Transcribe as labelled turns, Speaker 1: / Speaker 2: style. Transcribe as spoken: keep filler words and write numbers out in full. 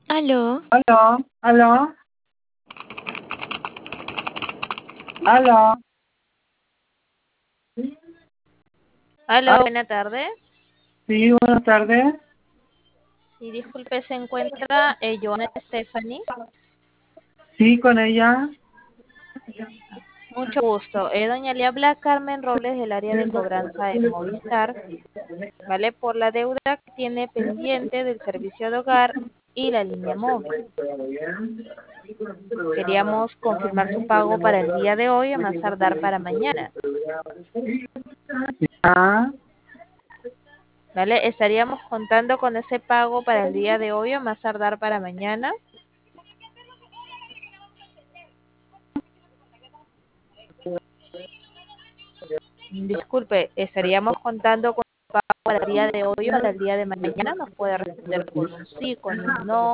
Speaker 1: Aló,
Speaker 2: Aló, aló, aló.
Speaker 3: Aló,
Speaker 2: Ah,
Speaker 3: buena tarde.
Speaker 2: sí, buenas tardes.
Speaker 3: Sí, disculpe, se encuentra eh, Joana Stephanie.
Speaker 2: Sí, con ella.
Speaker 3: Mucho gusto. Eh, doña le habla Carmen Robles del área de cobranza de Movistar, ¿vale? Por la deuda que tiene pendiente del servicio de hogar y la línea móvil. Queríamos confirmar su pago para el día de hoy, a más tardar para mañana,
Speaker 2: Ah,
Speaker 3: ¿vale? Estaríamos contando con ese pago para el día de hoy, a más tardar para mañana. Disculpe, estaríamos contando con el pago para el día de hoy o para el día de mañana. Nos puede responder con un sí, con un no.